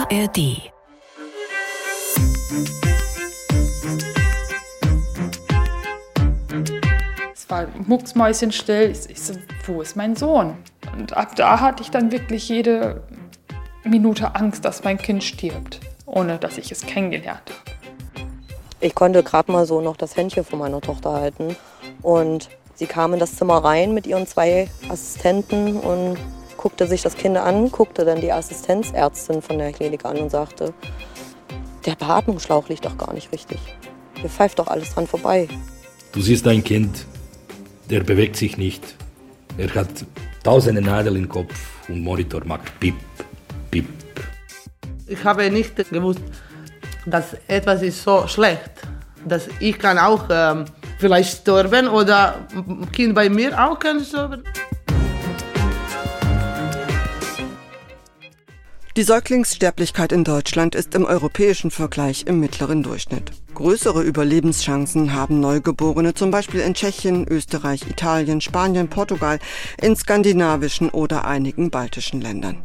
ARD. Es war mucksmäuschenstill. Ich so, wo ist mein Sohn? Und ab da hatte ich dann wirklich jede Minute Angst, dass mein Kind stirbt, ohne dass ich es kennengelernt habe. Ich konnte gerade mal so noch das Händchen von meiner Tochter halten. Und sie kam in das Zimmer rein mit ihren 2 Assistenten und guckte sich das Kind an, guckte dann die Assistenzärztin von der Klinik an und sagte, der Beatmungsschlauch liegt doch gar nicht richtig. Hier pfeift doch alles dran vorbei. Du siehst ein Kind, der bewegt sich nicht. Er hat tausende Nadeln im Kopf und Monitor macht Piep, Piep. Ich habe nicht gewusst, dass etwas ist so schlecht, dass ich kann auch vielleicht sterben oder ein Kind bei mir auch kann sterben. Die Säuglingssterblichkeit in Deutschland ist im europäischen Vergleich im mittleren Durchschnitt. Größere Überlebenschancen haben Neugeborene zum Beispiel in Tschechien, Österreich, Italien, Spanien, Portugal, in skandinavischen oder einigen baltischen Ländern.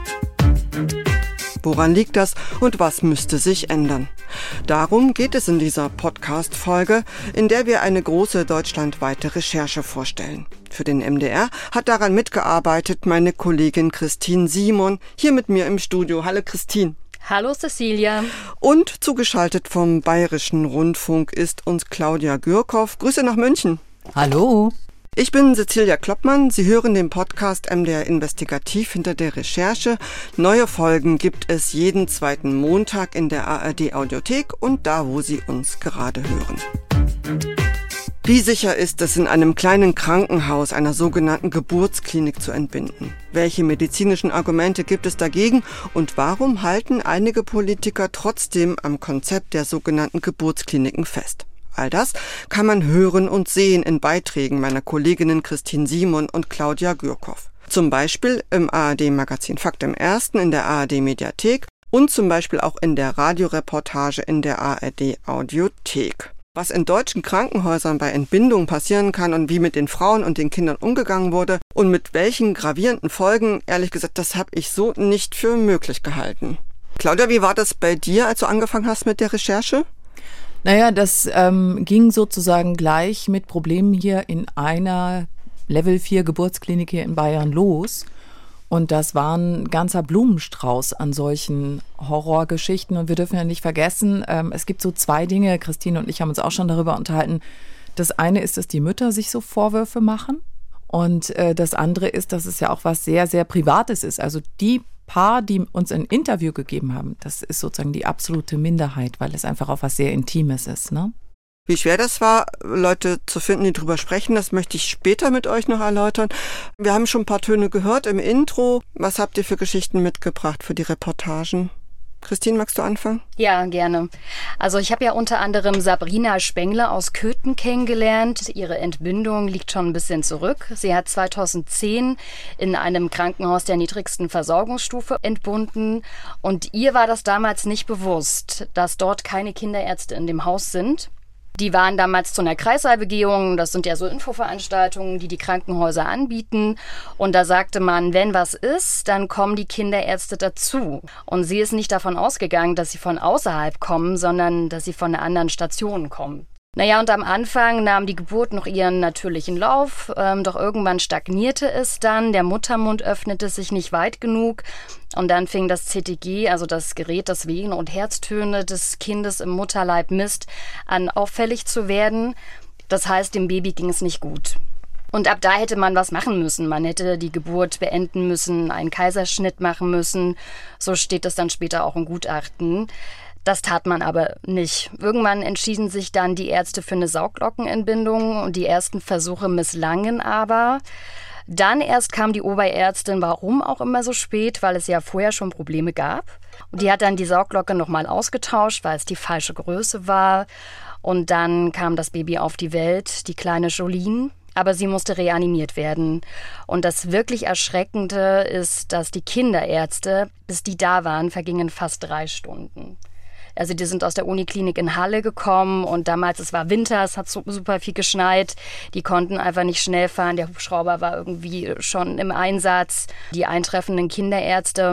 Woran liegt das und was müsste sich ändern? Darum geht es in dieser Podcast-Folge, in der wir eine große deutschlandweite Recherche vorstellen. Für den MDR hat daran mitgearbeitet meine Kollegin Christine Simon, hier mit mir im Studio. Hallo Christine. Hallo Cecilia. Und zugeschaltet vom Bayerischen Rundfunk ist uns Claudia Gürkow. Grüße nach München. Hallo. Ich bin Cecilia Kloppmann. Sie hören den Podcast MDR Investigativ hinter der Recherche. Neue Folgen gibt es jeden 2. Montag in der ARD Audiothek und da, wo Sie uns gerade hören. Wie sicher ist es, in einem kleinen Krankenhaus, einer sogenannten Geburtsklinik zu entbinden? Welche medizinischen Argumente gibt es dagegen? Und warum halten einige Politiker trotzdem am Konzept der sogenannten Geburtskliniken fest? All das kann man hören und sehen in Beiträgen meiner Kolleginnen Christine Simon und Claudia Gürkow. Zum Beispiel im ARD-Magazin Fakt im Ersten in der ARD-Mediathek und zum Beispiel auch in der Radioreportage in der ARD-Audiothek. Was in deutschen Krankenhäusern bei Entbindungen passieren kann und wie mit den Frauen und den Kindern umgegangen wurde und mit welchen gravierenden Folgen, ehrlich gesagt, das habe ich so nicht für möglich gehalten. Claudia, wie war das bei dir, als du angefangen hast mit der Recherche? Naja, das ging sozusagen gleich mit Problemen hier in einer Level 4 Geburtsklinik hier in Bayern los. Und das war ein ganzer Blumenstrauß an solchen Horrorgeschichten. Und wir dürfen ja nicht vergessen, es gibt so 2 Dinge, Christine und ich haben uns auch schon darüber unterhalten. Das eine ist, dass die Mütter sich so Vorwürfe machen. Und das andere ist, dass es ja auch was sehr, sehr Privates ist. Also die Paar, die uns ein Interview gegeben haben, das ist sozusagen die absolute Minderheit, weil es einfach auch was sehr Intimes ist, ne? Wie schwer das war, Leute zu finden, die drüber sprechen, das möchte ich später mit euch noch erläutern. Wir haben schon ein paar Töne gehört im Intro. Was habt ihr für Geschichten mitgebracht für die Reportagen? Christine, magst du anfangen? Ja, gerne. Also ich habe ja unter anderem Sabrina Spengler aus Köthen kennengelernt. Ihre Entbindung liegt schon ein bisschen zurück. Sie hat 2010 in einem Krankenhaus der niedrigsten Versorgungsstufe entbunden. Und ihr war das damals nicht bewusst, dass dort keine Kinderärzte in dem Haus sind. Die waren damals zu einer Kreissaalbegehung, das sind ja so Infoveranstaltungen, die Krankenhäuser anbieten. Und da sagte man, wenn was ist, dann kommen die Kinderärzte dazu. Und sie ist nicht davon ausgegangen, dass sie von außerhalb kommen, sondern dass sie von einer anderen Station kommen. Naja, und am Anfang nahm die Geburt noch ihren natürlichen Lauf, doch irgendwann stagnierte es dann, der Muttermund öffnete sich nicht weit genug und dann fing das CTG, also das Gerät, das Wehen- und Herztöne des Kindes im Mutterleib misst, an auffällig zu werden. Das heißt, dem Baby ging es nicht gut. Und ab da hätte man was machen müssen. Man hätte die Geburt beenden müssen, einen Kaiserschnitt machen müssen. So steht es dann später auch im Gutachten. Das tat man aber nicht. Irgendwann entschieden sich dann die Ärzte für eine Sauglockenentbindung und die ersten Versuche misslangen aber. Dann erst kam die Oberärztin, warum auch immer so spät, weil es ja vorher schon Probleme gab. Und die hat dann die Sauglocke nochmal ausgetauscht, weil es die falsche Größe war. Und dann kam das Baby auf die Welt, die kleine Jolene. Aber sie musste reanimiert werden. Und das wirklich Erschreckende ist, dass die Kinderärzte, bis die da waren, vergingen fast 3 Stunden. Also die sind aus der Uniklinik in Halle gekommen und damals, es war Winter, es hat super viel geschneit. Die konnten einfach nicht schnell fahren. Der Hubschrauber war irgendwie schon im Einsatz. Die eintreffenden Kinderärzte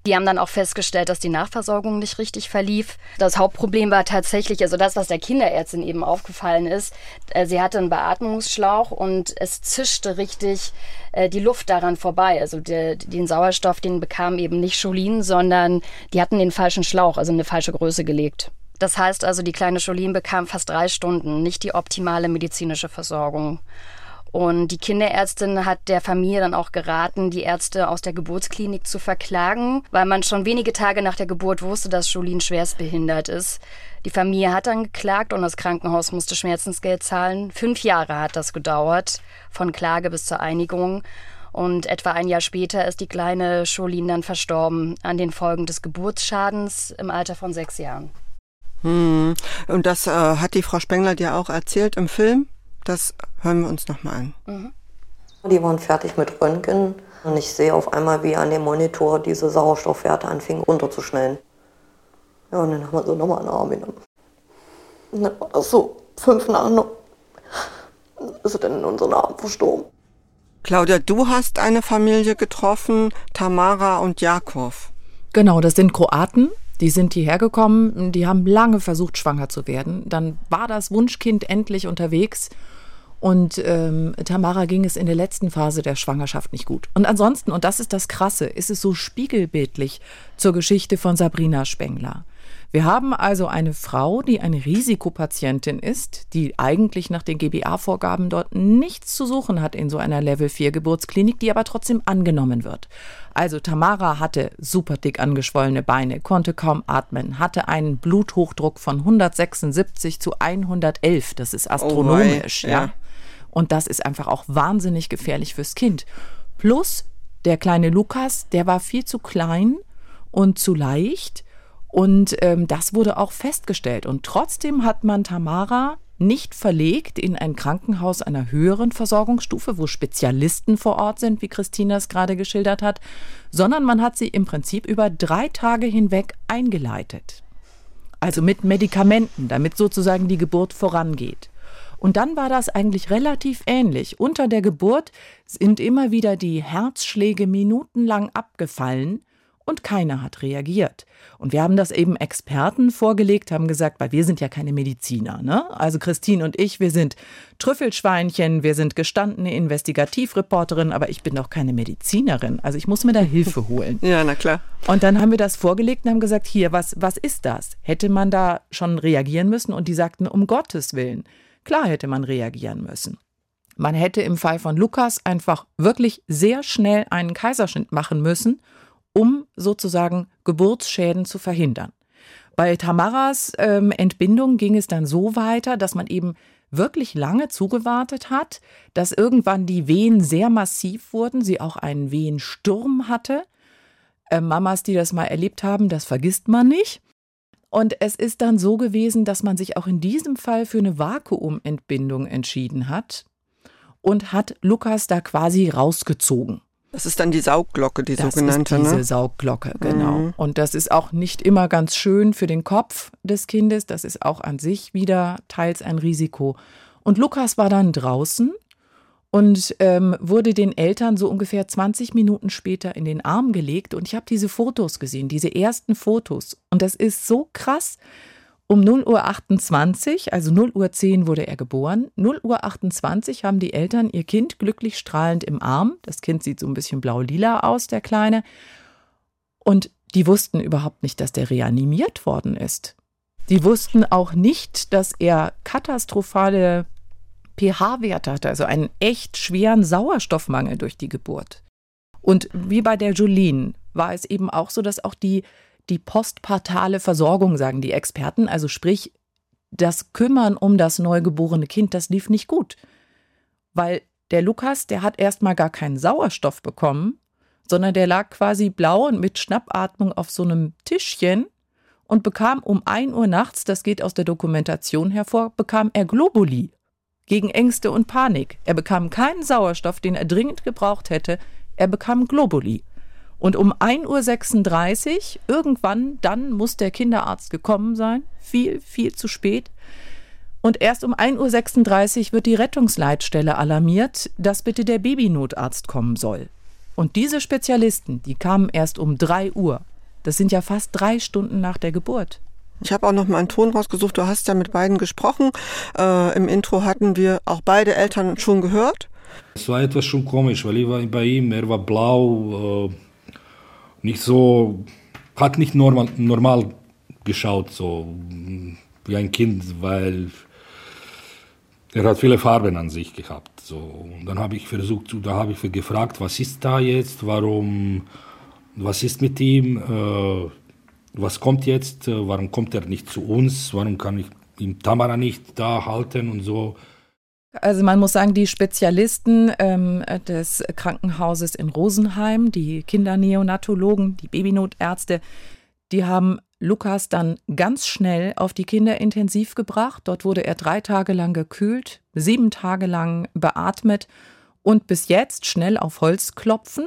Die haben dann auch festgestellt, dass die Nachversorgung nicht richtig verlief. Das Hauptproblem war tatsächlich, also das, was der Kinderärztin eben aufgefallen ist, sie hatte einen Beatmungsschlauch und es zischte richtig die Luft daran vorbei. Also den Sauerstoff, den bekam eben nicht Jolene, sondern die hatten den falschen Schlauch, also eine falsche Größe gelegt. Das heißt also, die kleine Jolene bekam fast 3 Stunden nicht die optimale medizinische Versorgung. Und die Kinderärztin hat der Familie dann auch geraten, die Ärzte aus der Geburtsklinik zu verklagen, weil man schon wenige Tage nach der Geburt wusste, dass Jolene schwerstbehindert ist. Die Familie hat dann geklagt und das Krankenhaus musste Schmerzensgeld zahlen. 5 Jahre hat das gedauert, von Klage bis zur Einigung. Und etwa ein Jahr später ist die kleine Jolene dann verstorben an den Folgen des Geburtsschadens im Alter von 6 Jahren. Und das hat die Frau Spengler dir auch erzählt im Film? Das hören wir uns nochmal an. Mhm. Die waren fertig mit Röntgen und ich sehe auf einmal, wie an dem Monitor diese Sauerstoffwerte anfingen runterzuschnellen. Ja, und dann haben wir so nochmal einen Arm genommen. Und dann war das so 5 nach 9. Dann ist sie dann in unseren Arm verstorben. Claudia, du hast eine Familie getroffen, Tamara und Jakov. Genau, das sind Kroaten. Die sind hierher gekommen, die haben lange versucht, schwanger zu werden. Dann war das Wunschkind endlich unterwegs und Tamara ging es in der letzten Phase der Schwangerschaft nicht gut. Und ansonsten, und das ist das Krasse, ist es so spiegelbildlich zur Geschichte von Sabrina Spengler. Wir haben also eine Frau, die eine Risikopatientin ist, die eigentlich nach den GBA-Vorgaben dort nichts zu suchen hat in so einer Level-4-Geburtsklinik, die aber trotzdem angenommen wird. Also Tamara hatte super dick angeschwollene Beine, konnte kaum atmen, hatte einen Bluthochdruck von 176 zu 111. Das ist astronomisch, ja. Und das ist einfach auch wahnsinnig gefährlich fürs Kind. Plus der kleine Lukas, der war viel zu klein und zu leicht. Und das wurde auch festgestellt. Und trotzdem hat man Tamara nicht verlegt in ein Krankenhaus einer höheren Versorgungsstufe, wo Spezialisten vor Ort sind, wie Christina es gerade geschildert hat, sondern man hat sie im Prinzip über 3 Tage hinweg eingeleitet. Also mit Medikamenten, damit sozusagen die Geburt vorangeht. Und dann war das eigentlich relativ ähnlich. Unter der Geburt sind immer wieder die Herzschläge minutenlang abgefallen. Und keiner hat reagiert. Und wir haben das eben Experten vorgelegt, haben gesagt, weil wir sind ja keine Mediziner, ne? Also Christine und ich, wir sind Trüffelschweinchen, wir sind gestandene Investigativreporterin, aber ich bin doch keine Medizinerin. Also ich muss mir da Hilfe holen. Ja, na klar. Und dann haben wir das vorgelegt und haben gesagt, hier, was ist das? Hätte man da schon reagieren müssen? Und die sagten, um Gottes Willen. Klar hätte man reagieren müssen. Man hätte im Fall von Lukas einfach wirklich sehr schnell einen Kaiserschnitt machen müssen, um sozusagen Geburtsschäden zu verhindern. Bei Tamaras Entbindung ging es dann so weiter, dass man eben wirklich lange zugewartet hat, dass irgendwann die Wehen sehr massiv wurden, sie auch einen Wehensturm hatte. Mamas, die das mal erlebt haben, das vergisst man nicht. Und es ist dann so gewesen, dass man sich auch in diesem Fall für eine Vakuumentbindung entschieden hat und hat Lukas da quasi rausgezogen. Das ist dann die Saugglocke, die sogenannte, ne? Das ist diese Saugglocke, genau. Und das ist auch nicht immer ganz schön für den Kopf des Kindes. Das ist auch an sich wieder teils ein Risiko. Und Lukas war dann draußen und wurde den Eltern so ungefähr 20 Minuten später in den Arm gelegt. Und ich habe diese Fotos gesehen, diese ersten Fotos. Und das ist so krass. Um 0:28 Uhr, also 0:10 Uhr wurde er geboren, 0:28 Uhr haben die Eltern ihr Kind glücklich strahlend im Arm. Das Kind sieht so ein bisschen blau-lila aus, der Kleine. Und die wussten überhaupt nicht, dass der reanimiert worden ist. Die wussten auch nicht, dass er katastrophale pH-Werte hatte, also einen echt schweren Sauerstoffmangel durch die Geburt. Und wie bei der Jolene war es eben auch so, dass auch die postpartale Versorgung, sagen die Experten, also sprich, das Kümmern um das neugeborene Kind, das lief nicht gut. Weil der Lukas, der hat erstmal gar keinen Sauerstoff bekommen, sondern der lag quasi blau und mit Schnappatmung auf so einem Tischchen und bekam um 1 Uhr nachts, das geht aus der Dokumentation hervor, bekam er Globuli gegen Ängste und Panik. Er bekam keinen Sauerstoff, den er dringend gebraucht hätte, er bekam Globuli. Und um 1:36 Uhr, irgendwann, dann muss der Kinderarzt gekommen sein, viel, viel zu spät. Und erst um 1:36 Uhr wird die Rettungsleitstelle alarmiert, dass bitte der Babynotarzt kommen soll. Und diese Spezialisten, die kamen erst um 3 Uhr. Das sind ja fast 3 Stunden nach der Geburt. Ich habe auch noch mal einen Ton rausgesucht. Du hast ja mit beiden gesprochen. Im Intro hatten wir auch beide Eltern schon gehört. Es war etwas schon komisch, weil ich war bei ihm, er war blau, nicht so, hat nicht normal geschaut, so wie ein Kind, weil er hat viele Farben an sich gehabt. So. Und dann habe ich gefragt, was ist da jetzt, was ist mit ihm, was kommt jetzt, warum kommt er nicht zu uns, warum kann ich ihm Tamara nicht da halten und so. Also man muss sagen, die Spezialisten des Krankenhauses in Rosenheim, die Kinderneonatologen, die Babynotärzte, die haben Lukas dann ganz schnell auf die Kinderintensiv gebracht. Dort wurde er 3 Tage lang gekühlt, 7 Tage lang beatmet und bis jetzt schnell auf Holz klopfen.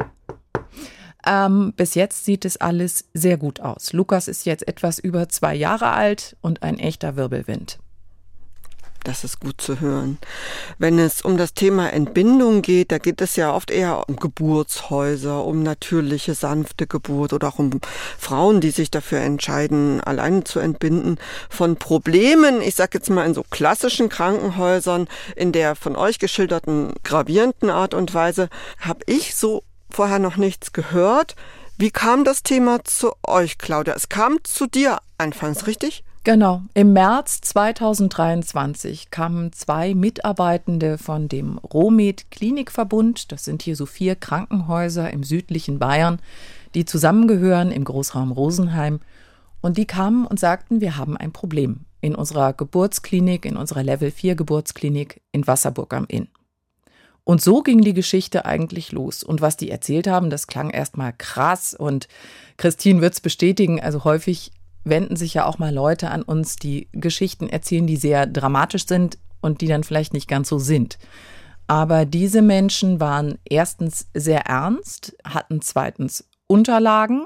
Bis jetzt sieht es alles sehr gut aus. Lukas ist jetzt etwas über 2 Jahre alt und ein echter Wirbelwind. Das ist gut zu hören. Wenn es um das Thema Entbindung geht, da geht es ja oft eher um Geburtshäuser, um natürliche, sanfte Geburt oder auch um Frauen, die sich dafür entscheiden, alleine zu entbinden. Von Problemen, ich sage jetzt mal in so klassischen Krankenhäusern, in der von euch geschilderten gravierenden Art und Weise, habe ich so vorher noch nichts gehört. Wie kam das Thema zu euch, Claudia? Es kam zu dir anfangs, richtig? Genau. Im März 2023 kamen 2 Mitarbeitende von dem Romed Klinikverbund, das sind hier so 4 Krankenhäuser im südlichen Bayern, die zusammengehören im Großraum Rosenheim. Und die kamen und sagten, wir haben ein Problem in unserer Geburtsklinik, in unserer Level 4 Geburtsklinik in Wasserburg am Inn. Und so ging die Geschichte eigentlich los. Und was die erzählt haben, das klang erstmal krass. Und Christine wird es bestätigen, also häufig wenden sich ja auch mal Leute an uns, die Geschichten erzählen, die sehr dramatisch sind und die dann vielleicht nicht ganz so sind. Aber diese Menschen waren erstens sehr ernst, hatten zweitens Unterlagen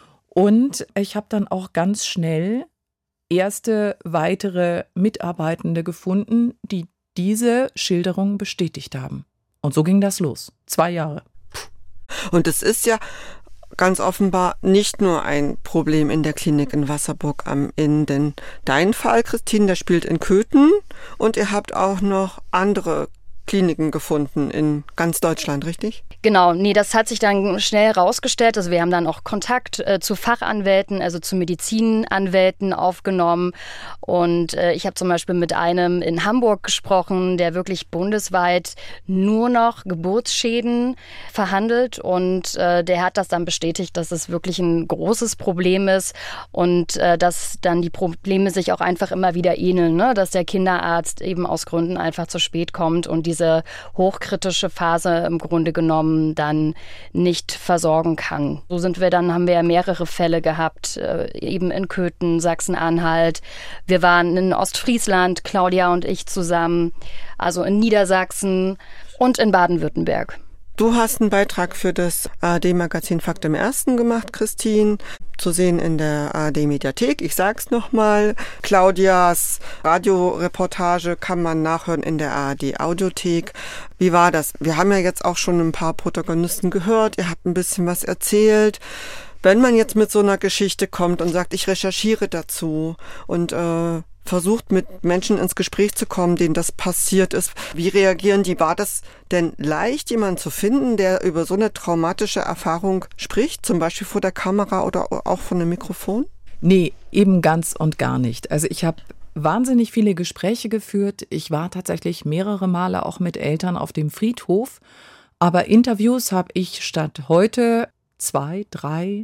und ich habe dann auch ganz schnell erste weitere Mitarbeitende gefunden, die diese Schilderung bestätigt haben. Und so ging das los. 2 Jahre. Und es ist ja ganz offenbar nicht nur ein Problem in der Klinik in Wasserburg am Inn, denn dein Fall, Christine, der spielt in Köthen und ihr habt auch noch andere Kliniken gefunden in ganz Deutschland, richtig? Genau, nee, das hat sich dann schnell herausgestellt. Also wir haben dann auch Kontakt zu Fachanwälten, also zu Medizinanwälten aufgenommen. Und ich habe zum Beispiel mit einem in Hamburg gesprochen, der wirklich bundesweit nur noch Geburtsschäden verhandelt. Und der hat das dann bestätigt, dass es wirklich ein großes Problem ist und dass dann die Probleme sich auch einfach immer wieder ähneln, ne? Dass der Kinderarzt eben aus Gründen einfach zu spät kommt und diese hochkritische Phase im Grunde genommen dann nicht versorgen kann. So haben wir mehrere Fälle gehabt, eben in Köthen, Sachsen-Anhalt. Wir waren in Ostfriesland, Claudia und ich zusammen, also in Niedersachsen und in Baden-Württemberg. Du hast einen Beitrag für das ARD-Magazin Fakt im Ersten gemacht, Christine. Zu sehen in der ARD-Mediathek. Ich sag's nochmal. Claudias Radioreportage kann man nachhören in der ARD-Audiothek. Wie war das? Wir haben ja jetzt auch schon ein paar Protagonisten gehört. Ihr habt ein bisschen was erzählt. Wenn man jetzt mit so einer Geschichte kommt und sagt, ich recherchiere dazu und versucht, mit Menschen ins Gespräch zu kommen, denen das passiert ist. Wie reagieren die? War das denn leicht, jemanden zu finden, der über so eine traumatische Erfahrung spricht, zum Beispiel vor der Kamera oder auch vor einem Mikrofon? Nee, eben ganz und gar nicht. Also ich habe wahnsinnig viele Gespräche geführt. Ich war tatsächlich mehrere Male auch mit Eltern auf dem Friedhof. Aber Interviews habe ich statt heute 2, 3.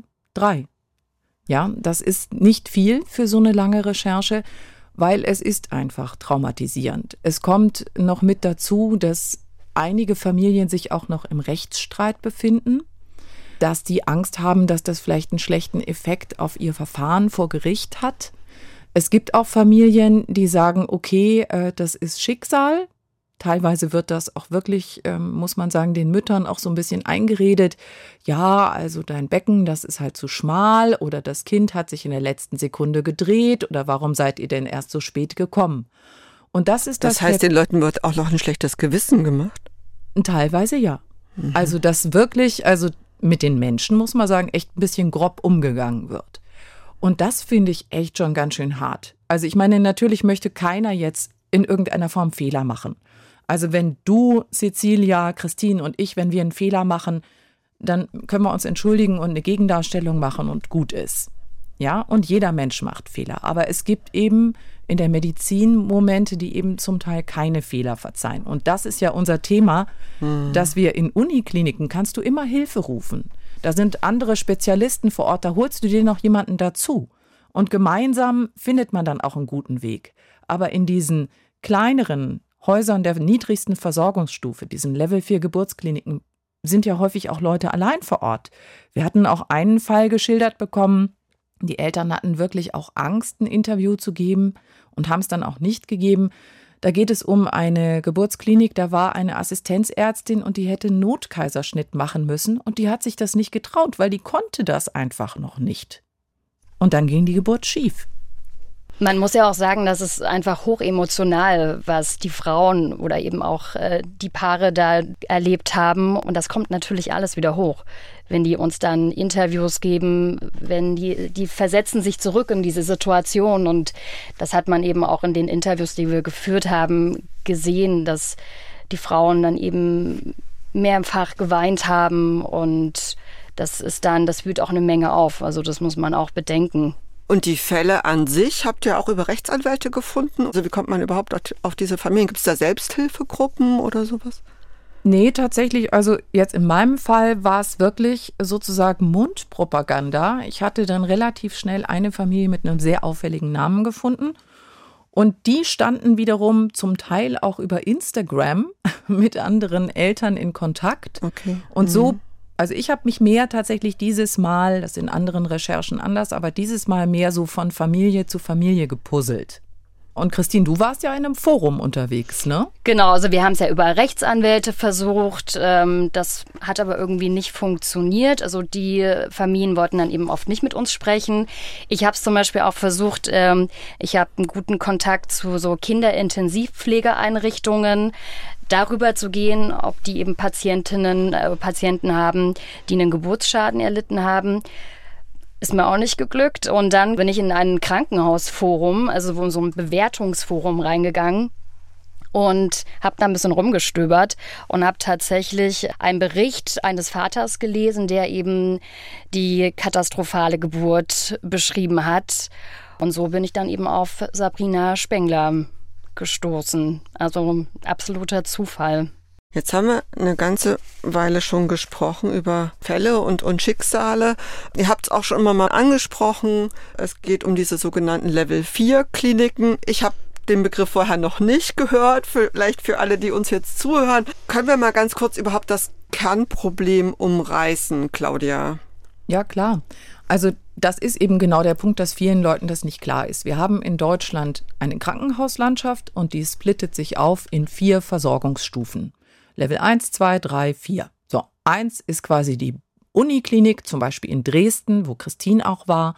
Ja, das ist nicht viel für so eine lange Recherche, weil es ist einfach traumatisierend. Es kommt noch mit dazu, dass einige Familien sich auch noch im Rechtsstreit befinden, dass die Angst haben, dass das vielleicht einen schlechten Effekt auf ihr Verfahren vor Gericht hat. Es gibt auch Familien, die sagen, okay, das ist Schicksal. Teilweise wird das auch wirklich, muss man sagen, den Müttern auch so ein bisschen eingeredet. Ja, also dein Becken, das ist halt zu schmal oder das Kind hat sich in der letzten Sekunde gedreht oder warum seid ihr denn erst so spät gekommen? Und das ist das. Das heißt, den Leuten wird auch noch ein schlechtes Gewissen gemacht? Teilweise ja. Also das wirklich, also mit den Menschen, muss man sagen, echt ein bisschen grob umgegangen wird. Und das finde ich echt schon ganz schön hart. Also ich meine, natürlich möchte keiner jetzt in irgendeiner Form Fehler machen. Also wenn du, Cecilia, Christine und ich, wenn wir einen Fehler machen, dann können wir uns entschuldigen und eine Gegendarstellung machen und gut ist. Ja, und jeder Mensch macht Fehler. Aber es gibt eben in der Medizin Momente, die eben zum Teil keine Fehler verzeihen. Und das ist ja unser Thema, dass wir in Unikliniken kannst du immer Hilfe rufen. Da sind andere Spezialisten vor Ort, da holst du dir noch jemanden dazu. Und gemeinsam findet man dann auch einen guten Weg. Aber in diesen kleineren Häusern der niedrigsten Versorgungsstufe, diesen Level 4 Geburtskliniken, sind ja häufig auch Leute allein vor Ort. Wir hatten auch einen Fall geschildert bekommen, die Eltern hatten wirklich auch Angst, ein Interview zu geben und haben es dann auch nicht gegeben. Da geht es um eine Geburtsklinik, da war eine Assistenzärztin und die hätte einen Notkaiserschnitt machen müssen und die hat sich das nicht getraut, weil die konnte das einfach noch nicht. Und dann ging die Geburt schief. Man muss ja auch sagen, dass es einfach hochemotional, was die Frauen oder eben auch die Paare da erlebt haben. Und das kommt natürlich alles wieder hoch, wenn die uns dann Interviews geben, wenn die versetzen sich zurück in diese Situation. Und das hat man eben auch in den Interviews, die wir geführt haben, gesehen, dass die Frauen dann eben mehrfach geweint haben. Und das wühlt auch eine Menge auf. Also das muss man auch bedenken. Und die Fälle an sich habt ihr auch über Rechtsanwälte gefunden? Also wie kommt man überhaupt auf diese Familien? Gibt es da Selbsthilfegruppen oder sowas? Nee, tatsächlich, also jetzt in meinem Fall war es wirklich sozusagen Mundpropaganda. Ich hatte dann relativ schnell eine Familie mit einem sehr auffälligen Namen gefunden. Und die standen wiederum zum Teil auch über Instagram mit anderen Eltern in Kontakt. Okay. Und so. Also ich habe mich mehr tatsächlich dieses Mal, das in anderen Recherchen anders, aber dieses Mal mehr so von Familie zu Familie gepuzzelt. Und Christine, du warst ja in einem Forum unterwegs, ne? Genau, also wir haben es ja über Rechtsanwälte versucht. Das hat aber irgendwie nicht funktioniert. Also die Familien wollten dann eben oft nicht mit uns sprechen. Ich habe es zum Beispiel auch versucht, ich habe einen guten Kontakt zu so Kinderintensivpflegeeinrichtungen, darüber zu gehen, ob die eben Patienten haben, die einen Geburtsschaden erlitten haben. Ist mir auch nicht geglückt. Und dann bin ich in ein Krankenhausforum, also so ein Bewertungsforum reingegangen und habe da ein bisschen rumgestöbert und habe tatsächlich einen Bericht eines Vaters gelesen, der eben die katastrophale Geburt beschrieben hat. Und so bin ich dann eben auf Sabrina Spengler gestoßen. Also absoluter Zufall. Jetzt haben wir eine ganze Weile schon gesprochen über Fälle und Schicksale. Ihr habt es auch schon immer mal angesprochen. Es geht um diese sogenannten Level 4 Kliniken. Ich habe den Begriff vorher noch nicht gehört. Vielleicht für alle, die uns jetzt zuhören. Können wir mal ganz kurz überhaupt das Kernproblem umreißen, Claudia? Ja, klar. Also das ist eben genau der Punkt, dass vielen Leuten das nicht klar ist. Wir haben in Deutschland eine Krankenhauslandschaft und die splittet sich auf in 4 Versorgungsstufen. Level 1, 2, 3, 4. So, 1 ist quasi die Uniklinik, zum Beispiel in Dresden, wo Christine auch war.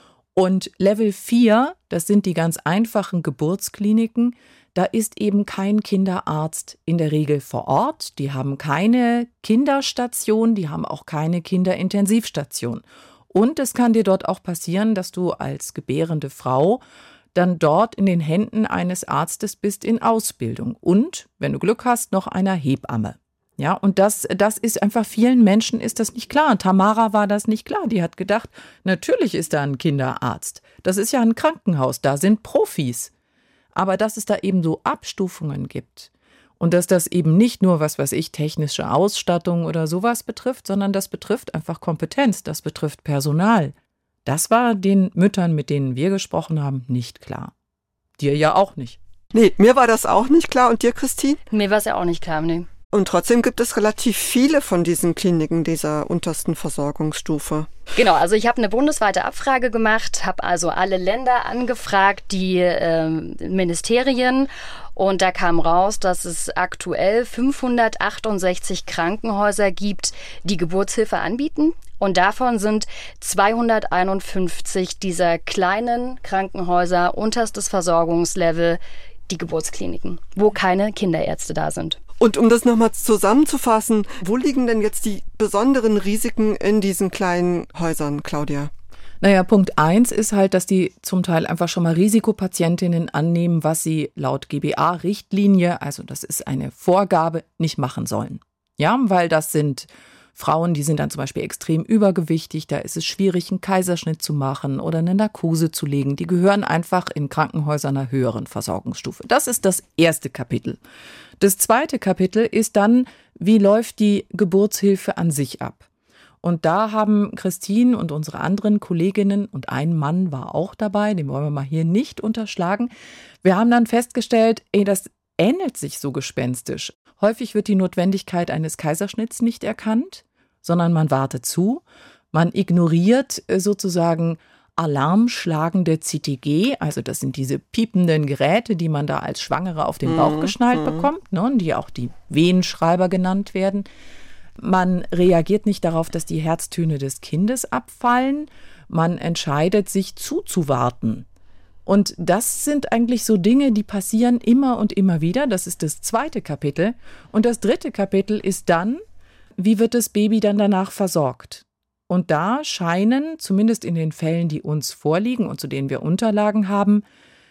Und Level 4, das sind die ganz einfachen Geburtskliniken. Da ist eben kein Kinderarzt in der Regel vor Ort. Die haben keine Kinderstation, die haben auch keine Kinderintensivstation. Und es kann dir dort auch passieren, dass du als gebärende Frau dann dort in den Händen eines Arztes bist in Ausbildung. Und, wenn du Glück hast, noch einer Hebamme. Ja, und das ist einfach, vielen Menschen ist das nicht klar. Tamara war das nicht klar. Die hat gedacht, natürlich ist da ein Kinderarzt. Das ist ja ein Krankenhaus, da sind Profis. Aber dass es da eben so Abstufungen gibt und dass das eben nicht nur, technische Ausstattung oder sowas betrifft, sondern das betrifft einfach Kompetenz, das betrifft Personal. Das war den Müttern, mit denen wir gesprochen haben, nicht klar. Dir ja auch nicht. Nee, mir war das auch nicht klar. Und dir, Christine? Mir war es ja auch nicht klar, nee. Und trotzdem gibt es relativ viele von diesen Kliniken dieser untersten Versorgungsstufe. Genau, also ich habe eine bundesweite Abfrage gemacht, habe also alle Länder angefragt, die Ministerien. Und da kam raus, dass es aktuell 568 Krankenhäuser gibt, die Geburtshilfe anbieten. Und davon sind 251 dieser kleinen Krankenhäuser, unterstes Versorgungslevel, die Geburtskliniken, wo keine Kinderärzte da sind. Und um das nochmal zusammenzufassen, wo liegen denn jetzt die besonderen Risiken in diesen kleinen Häusern, Claudia? Naja, Punkt 1 ist halt, dass die zum Teil einfach schon mal Risikopatientinnen annehmen, was sie laut GBA-Richtlinie, also das ist eine Vorgabe, nicht machen sollen. Ja, weil das sind Frauen, die sind dann zum Beispiel extrem übergewichtig, da ist es schwierig, einen Kaiserschnitt zu machen oder eine Narkose zu legen. Die gehören einfach in Krankenhäusern einer höheren Versorgungsstufe. Das ist das erste Kapitel. Das zweite Kapitel ist dann, wie läuft die Geburtshilfe an sich ab? Und da haben Christine und unsere anderen Kolleginnen, und ein Mann war auch dabei, den wollen wir mal hier nicht unterschlagen. Wir haben dann festgestellt, das ähnelt sich so gespenstisch. Häufig wird die Notwendigkeit eines Kaiserschnitts nicht erkannt, sondern man wartet zu. Man ignoriert sozusagen alarmschlagende CTG, also das sind diese piependen Geräte, die man da als Schwangere auf den Bauch geschnallt bekommt, ne, die auch die Wehenschreiber genannt werden. Man reagiert nicht darauf, dass die Herztöne des Kindes abfallen. Man entscheidet sich zuzuwarten. Und das sind eigentlich so Dinge, die passieren immer und immer wieder. Das ist das zweite Kapitel. Und das dritte Kapitel ist dann, wie wird das Baby dann danach versorgt? Und da scheinen, zumindest in den Fällen, die uns vorliegen und zu denen wir Unterlagen haben,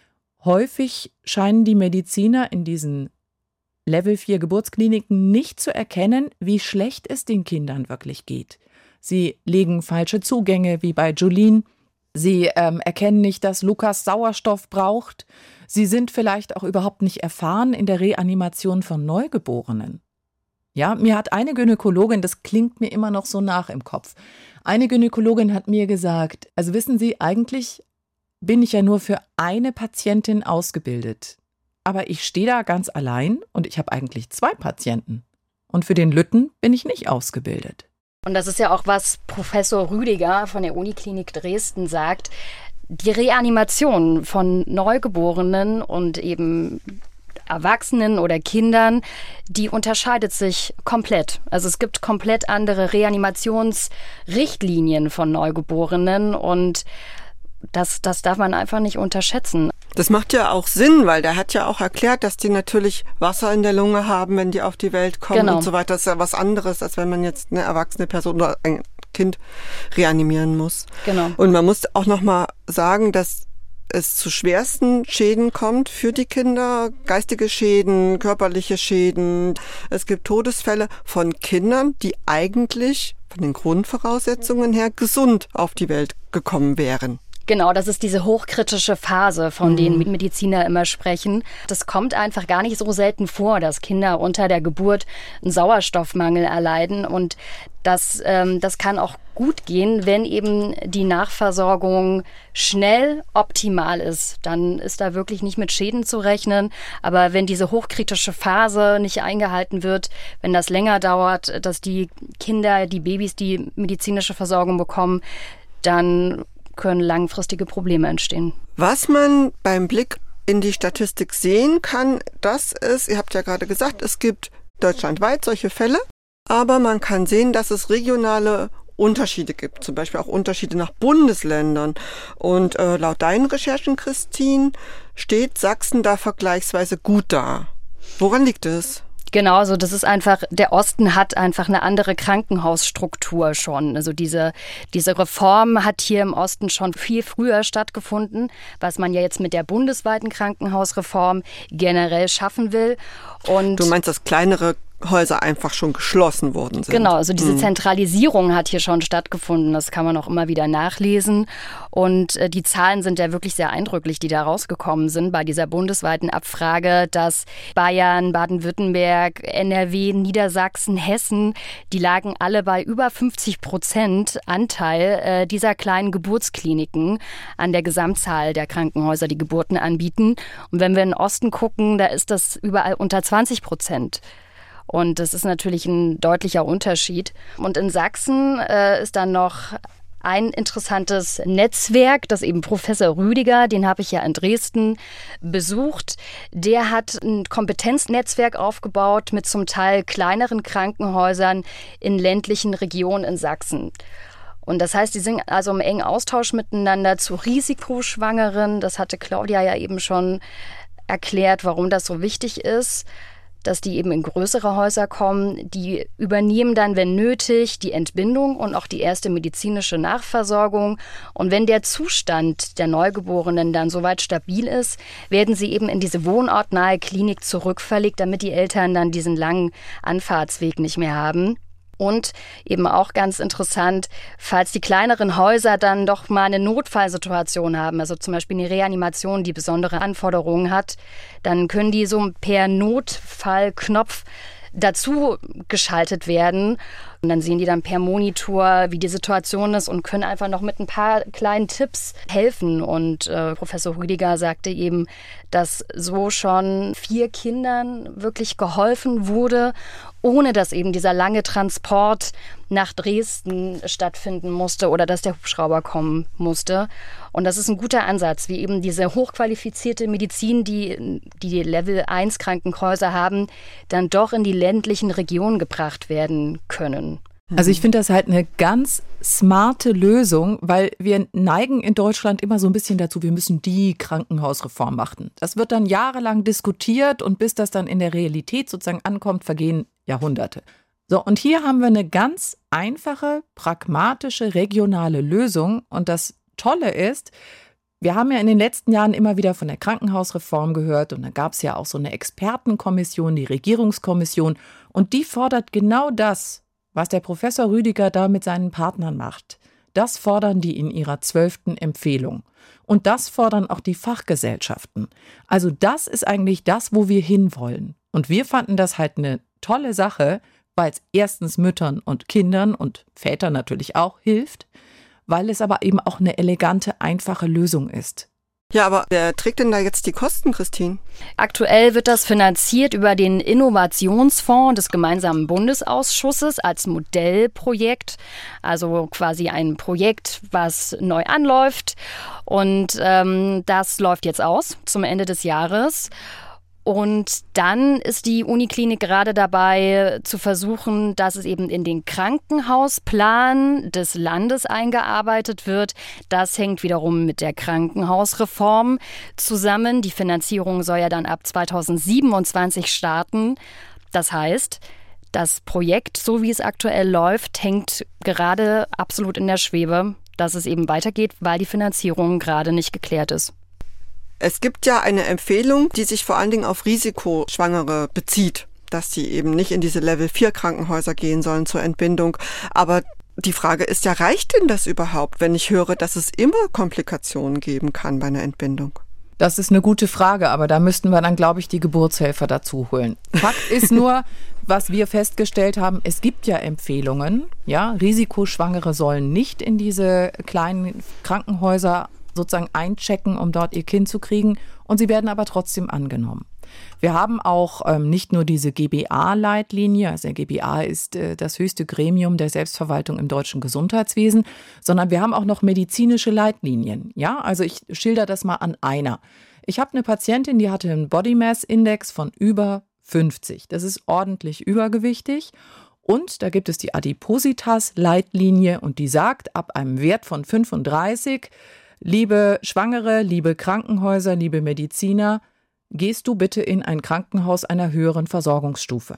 häufig scheinen die Mediziner in diesen Level 4 Geburtskliniken nicht zu erkennen, wie schlecht es den Kindern wirklich geht. Sie legen falsche Zugänge, wie bei Jolene. Sie erkennen nicht, dass Lukas Sauerstoff braucht. Sie sind vielleicht auch überhaupt nicht erfahren in der Reanimation von Neugeborenen. Ja, mir hat eine Gynäkologin, das klingt mir immer noch so nach im Kopf, eine Gynäkologin hat mir gesagt, also wissen Sie, eigentlich bin ich ja nur für eine Patientin ausgebildet. Aber ich stehe da ganz allein und ich habe eigentlich 2 Patienten. Und für den Lütten bin ich nicht ausgebildet. Und das ist ja auch, was Professor Rüdiger von der Uniklinik Dresden sagt. Die Reanimation von Neugeborenen und eben Erwachsenen oder Kindern, die unterscheidet sich komplett. Also es gibt komplett andere Reanimationsrichtlinien von Neugeborenen und das darf man einfach nicht unterschätzen. Das macht ja auch Sinn, weil der hat ja auch erklärt, dass die natürlich Wasser in der Lunge haben, wenn die auf die Welt kommen und so weiter. Das ist ja was anderes, als wenn man jetzt eine erwachsene Person oder ein Kind reanimieren muss. Genau. Und man muss auch noch mal sagen, dass es zu schwersten Schäden kommt für die Kinder, geistige Schäden, körperliche Schäden. Es gibt Todesfälle von Kindern, die eigentlich von den Grundvoraussetzungen her gesund auf die Welt gekommen wären. Genau, das ist diese hochkritische Phase, von denen Mediziner immer sprechen. Das kommt einfach gar nicht so selten vor, dass Kinder unter der Geburt einen Sauerstoffmangel erleiden. Und das kann auch gut gehen, wenn eben die Nachversorgung schnell optimal ist. Dann ist da wirklich nicht mit Schäden zu rechnen. Aber wenn diese hochkritische Phase nicht eingehalten wird, wenn das länger dauert, dass die Kinder, die Babys die medizinische Versorgung bekommen, dann können langfristige Probleme entstehen. Was man beim Blick in die Statistik sehen kann, das ist, ihr habt ja gerade gesagt, es gibt deutschlandweit solche Fälle, aber man kann sehen, dass es regionale Unterschiede gibt, zum Beispiel auch Unterschiede nach Bundesländern. Und laut deinen Recherchen, Christine, steht Sachsen da vergleichsweise gut da. Woran liegt es? Genau, also das ist einfach, der Osten hat einfach eine andere Krankenhausstruktur schon. Also diese Reform hat hier im Osten schon viel früher stattgefunden, was man ja jetzt mit der bundesweiten Krankenhausreform generell schaffen will. Und du meinst, dass kleinere Häuser einfach schon geschlossen worden sind. Genau, also diese Zentralisierung hat hier schon stattgefunden. Das kann man auch immer wieder nachlesen. Und die Zahlen sind ja wirklich sehr eindrücklich, die da rausgekommen sind bei dieser bundesweiten Abfrage, dass Bayern, Baden-Württemberg, NRW, Niedersachsen, Hessen, die lagen alle bei über 50% Anteil dieser kleinen Geburtskliniken an der Gesamtzahl der Krankenhäuser, die Geburten anbieten. Und wenn wir in den Osten gucken, da ist das überall unter 20%. Und das ist natürlich ein deutlicher Unterschied. Und in Sachsen ist dann noch ein interessantes Netzwerk, das eben Professor Rüdiger, den habe ich ja in Dresden besucht. Der hat ein Kompetenznetzwerk aufgebaut mit zum Teil kleineren Krankenhäusern in ländlichen Regionen in Sachsen. Und das heißt, die sind also im engen Austausch miteinander zu Risikoschwangeren. Das hatte Claudia ja eben schon erklärt, warum das so wichtig ist. dass die eben in größere Häuser kommen. Die übernehmen dann, wenn nötig, die Entbindung und auch die erste medizinische Nachversorgung. Und wenn der Zustand der Neugeborenen dann soweit stabil ist, werden sie eben in diese wohnortnahe Klinik zurückverlegt, damit die Eltern dann diesen langen Anfahrtsweg nicht mehr haben. Und eben auch ganz interessant, falls die kleineren Häuser dann doch mal eine Notfallsituation haben, also zum Beispiel eine Reanimation, die besondere Anforderungen hat, dann können die so per Notfallknopf dazu geschaltet werden. Und dann sehen die dann per Monitor, wie die Situation ist und können einfach noch mit ein paar kleinen Tipps helfen. Und Professor Rüdiger sagte eben, dass so schon 4 Kindern wirklich geholfen wurde, ohne dass eben dieser lange Transport nach Dresden stattfinden musste oder dass der Hubschrauber kommen musste. Und das ist ein guter Ansatz, wie eben diese hochqualifizierte Medizin, die Level 1 Krankenhäuser haben, dann doch in die ländlichen Regionen gebracht werden können. Also ich finde das halt eine ganz smarte Lösung, weil wir neigen in Deutschland immer so ein bisschen dazu, wir müssen die Krankenhausreform machen. Das wird dann jahrelang diskutiert und bis das dann in der Realität sozusagen ankommt, vergehen Jahrhunderte. So, und hier haben wir eine ganz einfache, pragmatische, regionale Lösung. Und das Tolle ist, wir haben ja in den letzten Jahren immer wieder von der Krankenhausreform gehört und da gab es ja auch so eine Expertenkommission, die Regierungskommission, und die fordert genau das, was der Professor Rüdiger da mit seinen Partnern macht. Das fordern die in ihrer 12. Empfehlung. Und das fordern auch die Fachgesellschaften. Also das ist eigentlich das, wo wir hinwollen. Und wir fanden das halt eine tolle Sache, weil es erstens Müttern und Kindern und Vätern natürlich auch hilft, weil es aber eben auch eine elegante, einfache Lösung ist. Ja, aber wer trägt denn da jetzt die Kosten, Christine? Aktuell wird das finanziert über den Innovationsfonds des gemeinsamen Bundesausschusses als Modellprojekt. Also quasi ein Projekt, was neu anläuft. Und das läuft jetzt aus zum Ende des Jahres. Und dann ist die Uniklinik gerade dabei zu versuchen, dass es eben in den Krankenhausplan des Landes eingearbeitet wird. Das hängt wiederum mit der Krankenhausreform zusammen. Die Finanzierung soll ja dann ab 2027 starten. Das heißt, das Projekt, so wie es aktuell läuft, hängt gerade absolut in der Schwebe, dass es eben weitergeht, weil die Finanzierung gerade nicht geklärt ist. Es gibt ja eine Empfehlung, die sich vor allen Dingen auf Risikoschwangere bezieht, dass sie eben nicht in diese Level 4 Krankenhäuser gehen sollen zur Entbindung. Aber die Frage ist ja, reicht denn das überhaupt, wenn ich höre, dass es immer Komplikationen geben kann bei einer Entbindung? Das ist eine gute Frage, aber da müssten wir dann, glaube ich, die Geburtshelfer dazu holen. Fakt ist nur, was wir festgestellt haben, es gibt ja Empfehlungen, ja, Risikoschwangere sollen nicht in diese kleinen Krankenhäuser sozusagen einchecken, um dort ihr Kind zu kriegen, und sie werden aber trotzdem angenommen. Wir haben auch nicht nur diese GBA-Leitlinie, also der GBA ist das höchste Gremium der Selbstverwaltung im deutschen Gesundheitswesen, sondern wir haben auch noch medizinische Leitlinien. Ja, also ich schilder das mal an einer. Ich habe eine Patientin, die hatte einen Body Mass Index von über 50. Das ist ordentlich übergewichtig. Und da gibt es die Adipositas-Leitlinie und die sagt, ab einem Wert von 35, liebe Schwangere, liebe Krankenhäuser, liebe Mediziner, gehst du bitte in ein Krankenhaus einer höheren Versorgungsstufe.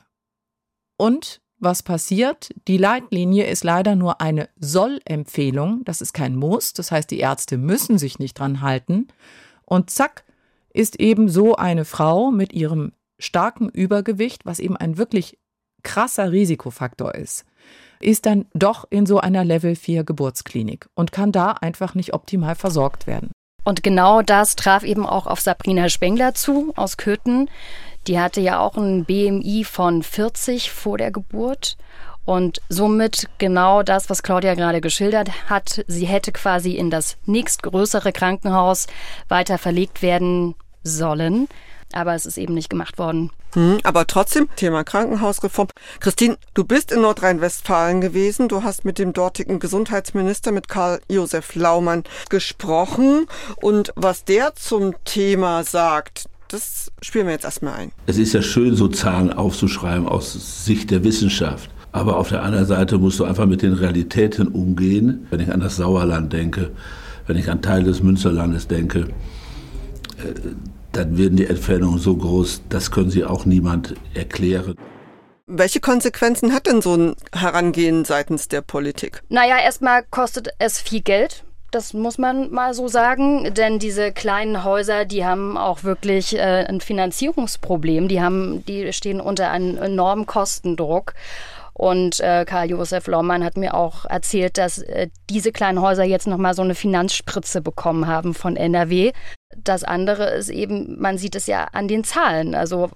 Und was passiert? Die Leitlinie ist leider nur eine Soll-Empfehlung, das ist kein Muss, das heißt, die Ärzte müssen sich nicht dran halten. Und zack, ist eben so eine Frau mit ihrem starken Übergewicht, was eben ein wirklich krasser Risikofaktor ist dann doch in so einer Level 4 Geburtsklinik und kann da einfach nicht optimal versorgt werden. Und genau das traf eben auch auf Sabrina Spengler zu aus Köthen. Die hatte ja auch ein BMI von 40 vor der Geburt und somit genau das, was Claudia gerade geschildert hat. Sie hätte quasi in das nächstgrößere Krankenhaus weiter verlegt werden sollen. Aber es ist eben nicht gemacht worden. Aber trotzdem, Thema Krankenhausreform. Christine, du bist in Nordrhein-Westfalen gewesen. Du hast mit dem dortigen Gesundheitsminister, mit Karl-Josef Laumann, gesprochen. Und was der zum Thema sagt, das spielen wir jetzt erstmal ein. Es ist ja schön, so Zahlen aufzuschreiben aus Sicht der Wissenschaft. Aber auf der anderen Seite musst du einfach mit den Realitäten umgehen. Wenn ich an das Sauerland denke, wenn ich an Teile des Münsterlandes denke, dann werden die Entfernungen so groß, das können Sie auch niemand erklären. Welche Konsequenzen hat denn so ein Herangehen seitens der Politik? Naja, erstmal kostet es viel Geld. Das muss man mal so sagen, denn diese kleinen Häuser, die haben auch wirklich ein Finanzierungsproblem. Die stehen unter einem enormen Kostendruck. Und Karl-Josef Laumann hat mir auch erzählt, dass diese kleinen Häuser jetzt nochmal so eine Finanzspritze bekommen haben von NRW. Das andere ist eben, man sieht es ja an den Zahlen. Also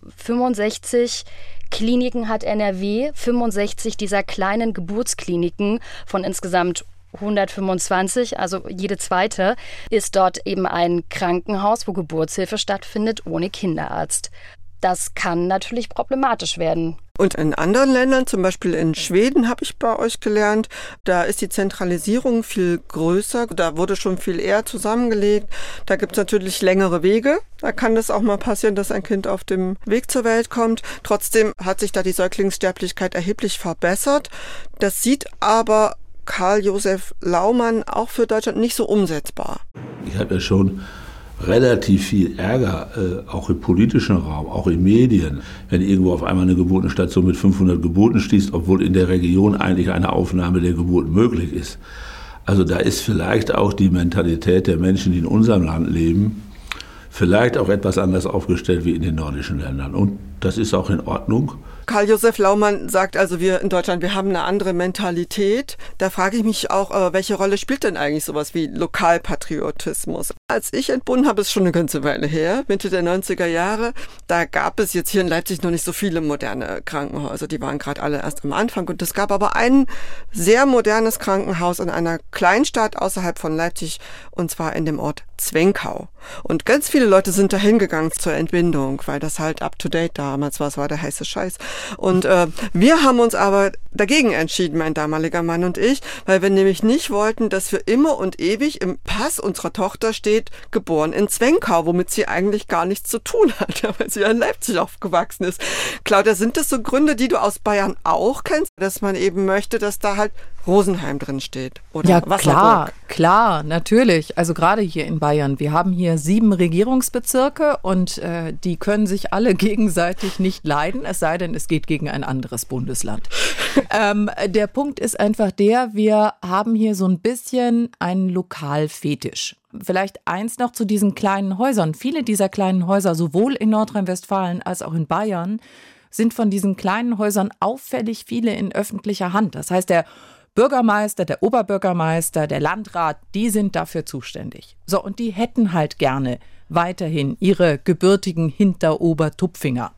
65 Kliniken hat NRW, 65 dieser kleinen Geburtskliniken von insgesamt 125, also jede zweite, ist dort eben ein Krankenhaus, wo Geburtshilfe stattfindet, ohne Kinderarzt. Das kann natürlich problematisch werden. Und in anderen Ländern, zum Beispiel in Schweden, habe ich bei euch gelernt, da ist die Zentralisierung viel größer. Da wurde schon viel eher zusammengelegt. Da gibt es natürlich längere Wege. Da kann es auch mal passieren, dass ein Kind auf dem Weg zur Welt kommt. Trotzdem hat sich da die Säuglingssterblichkeit erheblich verbessert. Das sieht aber Karl-Josef Laumann auch für Deutschland nicht so umsetzbar. Ich habe ja schon relativ viel Ärger, auch im politischen Raum, auch in Medien, wenn irgendwo auf einmal eine Geburtenstation mit 500 Geburten stieß, obwohl in der Region eigentlich eine Aufnahme der Geburt möglich ist. Also da ist vielleicht auch die Mentalität der Menschen, die in unserem Land leben, vielleicht auch etwas anders aufgestellt wie in den nordischen Ländern. Und das ist auch in Ordnung. Karl-Josef Laumann sagt also, wir in Deutschland, wir haben eine andere Mentalität. Da frage ich mich auch, welche Rolle spielt denn eigentlich sowas wie Lokalpatriotismus? Als ich entbunden habe, ist schon eine ganze Weile her, Mitte der 90er Jahre, da gab es jetzt hier in Leipzig noch nicht so viele moderne Krankenhäuser. Die waren gerade alle erst am Anfang. Und es gab aber ein sehr modernes Krankenhaus in einer Kleinstadt außerhalb von Leipzig, und zwar in dem Ort Zwenkau. Und ganz viele Leute sind da hingegangen zur Entbindung, weil das halt up-to-date damals war. Es war der heiße Scheiß. Und wir haben uns aber dagegen entschieden, mein damaliger Mann und ich, weil wir nämlich nicht wollten, dass für immer und ewig im Pass unserer Tochter steht, geboren in Zwenkau, womit sie eigentlich gar nichts zu tun hat, weil sie ja in Leipzig aufgewachsen ist. Claudia, sind das so Gründe, die du aus Bayern auch kennst, dass man eben möchte, dass da halt Rosenheim drin steht? Oder ja, Wasserburg? klar, natürlich. Also gerade hier in Bayern. Wir haben hier 7 Regierungsbezirke und die können sich alle gegenseitig nicht leiden, es sei denn, es geht gegen ein anderes Bundesland. Der Punkt ist einfach der, wir haben hier so ein bisschen einen Lokalfetisch. Vielleicht eins noch zu diesen kleinen Häusern. Viele dieser kleinen Häuser, sowohl in Nordrhein-Westfalen als auch in Bayern, sind von diesen kleinen Häusern auffällig viele in öffentlicher Hand. Das heißt, der Bürgermeister, der Oberbürgermeister, der Landrat, die sind dafür zuständig. So, und die hätten halt gerne weiterhin ihre gebürtigen Hinterobertupfinger.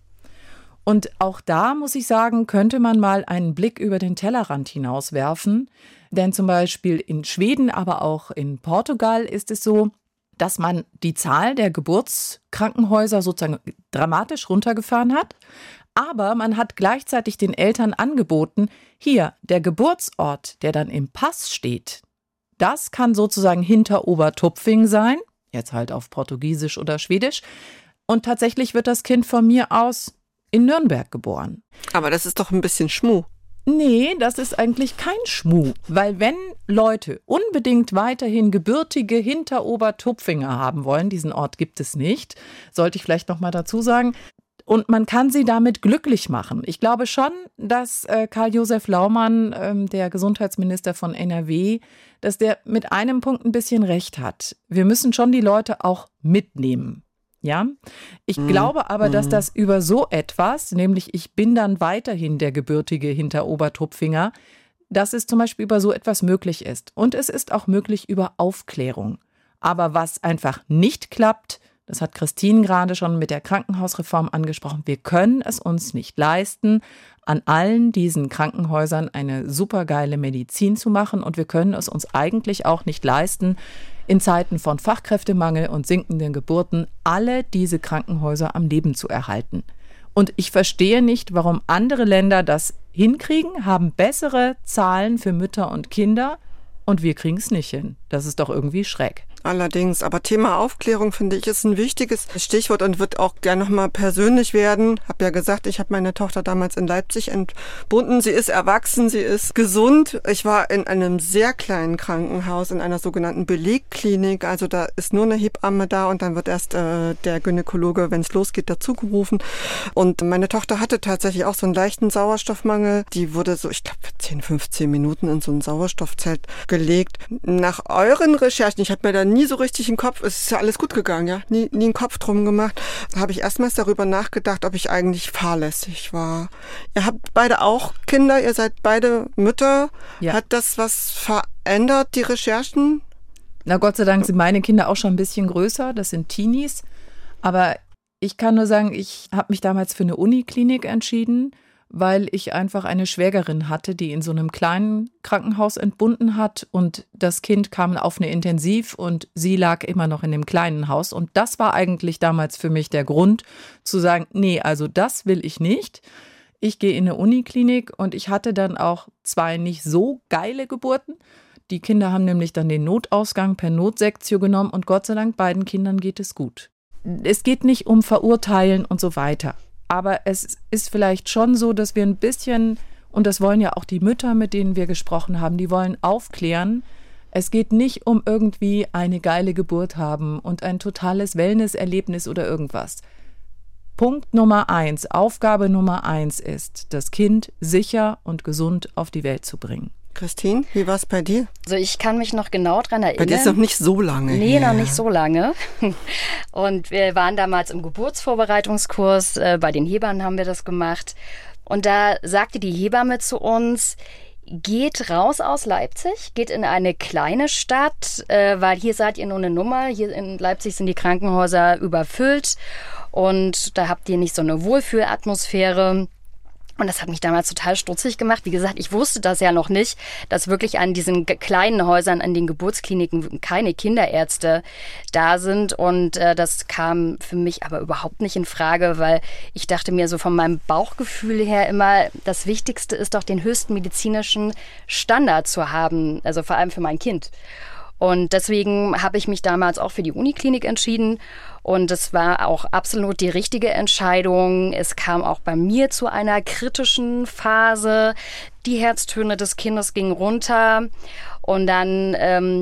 Und auch da, muss ich sagen, könnte man mal einen Blick über den Tellerrand hinauswerfen. Denn zum Beispiel in Schweden, aber auch in Portugal ist es so, dass man die Zahl der Geburtskrankenhäuser sozusagen dramatisch runtergefahren hat. Aber man hat gleichzeitig den Eltern angeboten, hier, der Geburtsort, der dann im Pass steht, das kann sozusagen Hinterobertupfing sein, jetzt halt auf Portugiesisch oder Schwedisch. Und tatsächlich wird das Kind von mir aus in Nürnberg geboren. Aber das ist doch ein bisschen Schmuh. Nee, das ist eigentlich kein Schmuh, weil wenn Leute unbedingt weiterhin gebürtige Hinterobertupfinger haben wollen, diesen Ort gibt es nicht, sollte ich vielleicht noch mal dazu sagen, und man kann sie damit glücklich machen. Ich glaube schon, dass Karl-Josef Laumann, der Gesundheitsminister von NRW, dass der mit einem Punkt ein bisschen recht hat. Wir müssen schon die Leute auch mitnehmen. Ja, ich glaube aber, dass das über so etwas, nämlich ich bin dann weiterhin der gebürtige Hinterobertupfinger, dass es zum Beispiel über so etwas möglich ist. Und es ist auch möglich über Aufklärung. Aber was einfach nicht klappt, das hat Christine gerade schon mit der Krankenhausreform angesprochen, wir können es uns nicht leisten, an allen diesen Krankenhäusern eine supergeile Medizin zu machen. Und wir können es uns eigentlich auch nicht leisten, in Zeiten von Fachkräftemangel und sinkenden Geburten alle diese Krankenhäuser am Leben zu erhalten. Und ich verstehe nicht, warum andere Länder das hinkriegen, haben bessere Zahlen für Mütter und Kinder und wir kriegen es nicht hin. Das ist doch irgendwie schräg. Allerdings, aber Thema Aufklärung, finde ich, ist ein wichtiges Stichwort und wird auch gerne nochmal persönlich werden. Hab ja gesagt, ich habe meine Tochter damals in Leipzig entbunden. Sie ist erwachsen, sie ist gesund. Ich war in einem sehr kleinen Krankenhaus, in einer sogenannten Belegklinik. Also da ist nur eine Hebamme da und dann wird erst der Gynäkologe, wenn es losgeht, dazugerufen. Und meine Tochter hatte tatsächlich auch so einen leichten Sauerstoffmangel. Die wurde so, ich glaube, 10, 15 Minuten in so ein Sauerstoffzelt gelegt. Nach euren Recherchen, ich habe mir da nie so richtig im Kopf, es ist ja alles gut gegangen, ja, nie einen Kopf drum gemacht, habe ich erstmals darüber nachgedacht, ob ich eigentlich fahrlässig war. Ihr habt beide auch Kinder, ihr seid beide Mütter. Ja. Hat das was verändert, die Recherchen? Na Gott sei Dank sind meine Kinder auch schon ein bisschen größer, das sind Teenies, aber ich kann nur sagen, ich habe mich damals für eine Uniklinik entschieden, weil ich einfach eine Schwägerin hatte, die in so einem kleinen Krankenhaus entbunden hat und das Kind kam auf eine Intensiv und sie lag immer noch in dem kleinen Haus und das war eigentlich damals für mich der Grund zu sagen, nee, also das will ich nicht. Ich gehe in eine Uniklinik und ich hatte dann auch 2 nicht so geile Geburten. Die Kinder haben nämlich dann den Notausgang per Notsektio genommen und Gott sei Dank beiden Kindern geht es gut. Es geht nicht um Verurteilen und so weiter. Aber es ist vielleicht schon so, dass wir ein bisschen, und das wollen ja auch die Mütter, mit denen wir gesprochen haben, die wollen aufklären. Es geht nicht um irgendwie eine geile Geburt haben und ein totales Wellnesserlebnis oder irgendwas. Punkt Nummer 1, Aufgabe Nummer 1 ist, das Kind sicher und gesund auf die Welt zu bringen. Christine, wie war es bei dir? Also ich kann mich noch genau dran erinnern. Bei dir ist noch nicht so lange Nee, her. noch nicht so lange. Und wir waren damals im Geburtsvorbereitungskurs, bei den Hebammen haben wir das gemacht. Und da sagte die Hebamme zu uns, geht raus aus Leipzig, geht in eine kleine Stadt, weil hier seid ihr nur eine Nummer. Hier in Leipzig sind die Krankenhäuser überfüllt und da habt ihr nicht so eine Wohlfühlatmosphäre. Und das hat mich damals total stutzig gemacht. Wie gesagt, ich wusste das ja noch nicht, dass wirklich an diesen kleinen Häusern, an den Geburtskliniken keine Kinderärzte da sind. Und das kam für mich aber überhaupt nicht in Frage, weil ich dachte mir so von meinem Bauchgefühl her immer, das Wichtigste ist doch, den höchsten medizinischen Standard zu haben, also vor allem für mein Kind. Und deswegen habe ich mich damals auch für die Uniklinik entschieden. Und es war auch absolut die richtige Entscheidung. Es kam auch bei mir zu einer kritischen Phase. Die Herztöne des Kindes gingen runter. Und dann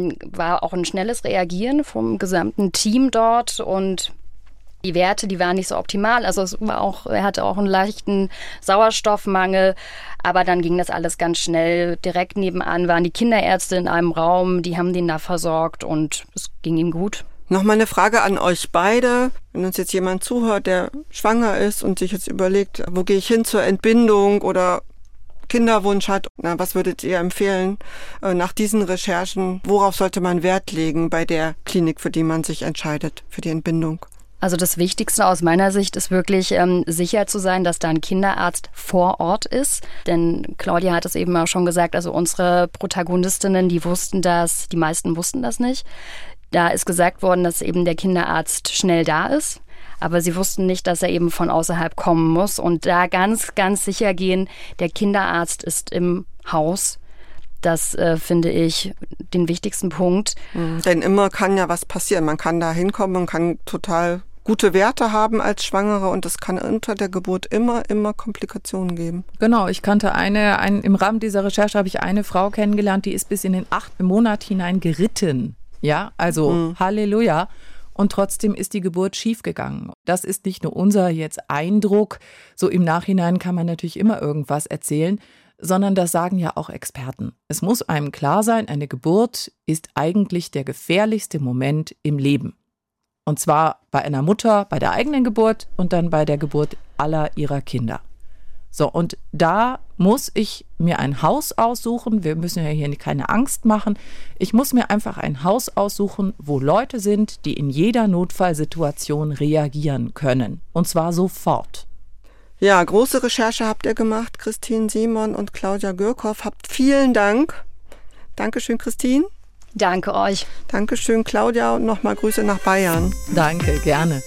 war auch ein schnelles Reagieren vom gesamten Team dort. Und die Werte, die waren nicht so optimal. Also er hatte auch einen leichten Sauerstoffmangel. Aber dann ging das alles ganz schnell. Direkt nebenan waren die Kinderärzte in einem Raum. Die haben den da versorgt und es ging ihm gut. Nochmal eine Frage an euch beide. Wenn uns jetzt jemand zuhört, der schwanger ist und sich jetzt überlegt, wo gehe ich hin zur Entbindung oder Kinderwunsch hat, was würdet ihr empfehlen nach diesen Recherchen? Worauf sollte man Wert legen bei der Klinik, für die man sich entscheidet, für die Entbindung? Also das Wichtigste aus meiner Sicht ist wirklich sicher zu sein, dass da ein Kinderarzt vor Ort ist. Denn Claudia hat es eben auch schon gesagt, also unsere Protagonistinnen, die wussten das, die meisten wussten das nicht. Da ist gesagt worden, dass eben der Kinderarzt schnell da ist. Aber sie wussten nicht, dass er eben von außerhalb kommen muss. Und da ganz, ganz sicher gehen, der Kinderarzt ist im Haus. Das finde ich den wichtigsten Punkt. Denn immer kann ja was passieren. Man kann da hinkommen und kann total gute Werte haben als Schwangere und es kann unter der Geburt immer Komplikationen geben. Genau, ich kannte im Rahmen dieser Recherche habe ich eine Frau kennengelernt, die ist bis in den 8. Monat hinein geritten. Ja, also Halleluja. Und trotzdem ist die Geburt schiefgegangen. Das ist nicht nur unser jetzt Eindruck, so im Nachhinein kann man natürlich immer irgendwas erzählen, sondern das sagen ja auch Experten. Es muss einem klar sein, eine Geburt ist eigentlich der gefährlichste Moment im Leben. Und zwar bei einer Mutter, bei der eigenen Geburt und dann bei der Geburt aller ihrer Kinder. So, und da muss ich mir ein Haus aussuchen. Wir müssen ja hier keine Angst machen. Ich muss mir einfach ein Haus aussuchen, wo Leute sind, die in jeder Notfallsituation reagieren können. Und zwar sofort. Ja, große Recherche habt ihr gemacht, Christine Simon und Claudia Gürkow. Habt vielen Dank. Dankeschön, Christine. Danke euch. Dankeschön, Claudia, und nochmal Grüße nach Bayern. Danke, gerne.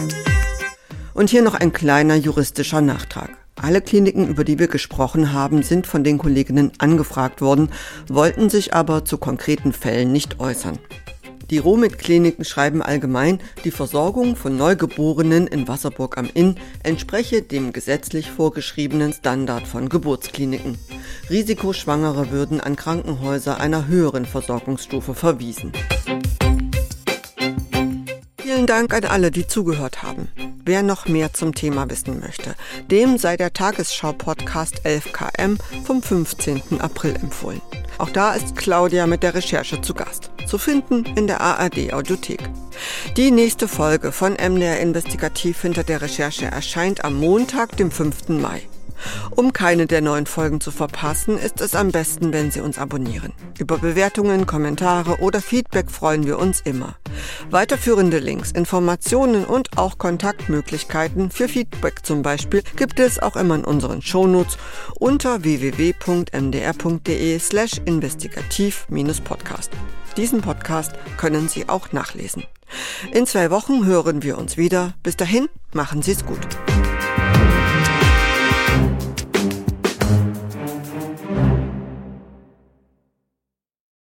Und hier noch ein kleiner juristischer Nachtrag. Alle Kliniken, über die wir gesprochen haben, sind von den Kolleginnen angefragt worden, wollten sich aber zu konkreten Fällen nicht äußern. Die Romit-Kliniken schreiben allgemein, die Versorgung von Neugeborenen in Wasserburg am Inn entspreche dem gesetzlich vorgeschriebenen Standard von Geburtskliniken. Risikoschwangere würden an Krankenhäuser einer höheren Versorgungsstufe verwiesen. Vielen Dank an alle, die zugehört haben. Wer noch mehr zum Thema wissen möchte, dem sei der Tagesschau-Podcast 11KM vom 15. April empfohlen. Auch da ist Claudia mit der Recherche zu Gast. Zu finden in der ARD-Audiothek. Die nächste Folge von MDR Investigativ hinter der Recherche erscheint am Montag, dem 5. Mai. Um keine der neuen Folgen zu verpassen, ist es am besten, wenn Sie uns abonnieren. Über Bewertungen, Kommentare oder Feedback freuen wir uns immer. Weiterführende Links, Informationen und auch Kontaktmöglichkeiten für Feedback zum Beispiel gibt es auch immer in unseren Shownotes unter www.mdr.de/investigativ-podcast. Diesen Podcast können Sie auch nachlesen. In 2 Wochen hören wir uns wieder. Bis dahin, machen Sie es gut.